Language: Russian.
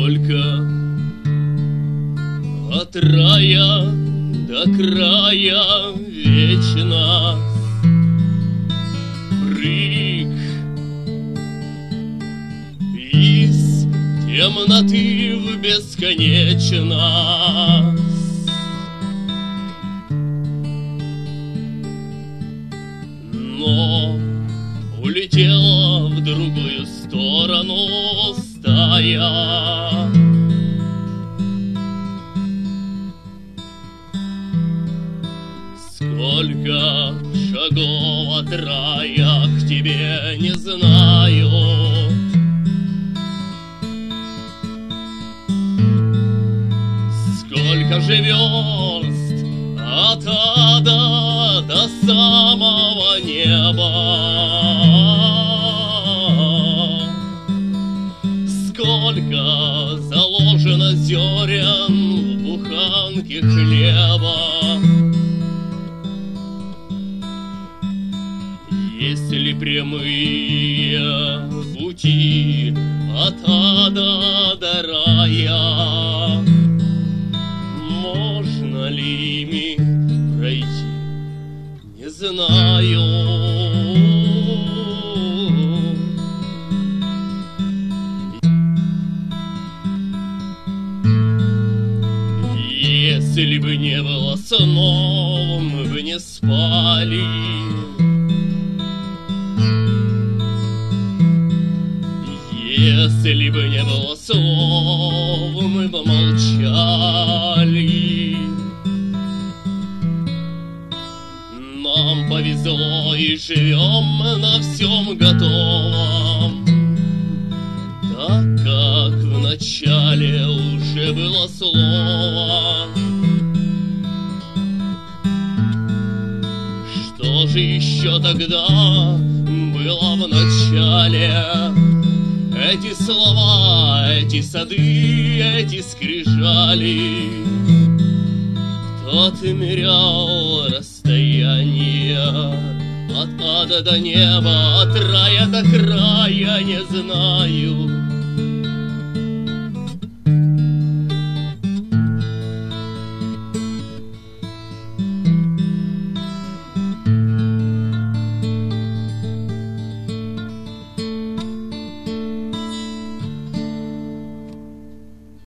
Сколько от рая до края вечно прыг из темноты в бесконечность. Но улетела в другую сторону стая. Сколько шагов от рая к тебе не знаю. Сколько же верст от ада до самого неба. Сколько заложено зерен в буханке хлеба. Если прямые пути от ада до рая, можно ли ими пройти, не знаю. Если бы не было снов, мы бы не спали. Если бы не было слов, мы бы молчали. Нам повезло и живем мы на всем готовом, так как в начале уже было слово. Что же еще тогда было в начале? Эти слова, эти сады, эти скрижали. Кто отмерял расстояние от ада до неба, от рая до края, не знаю.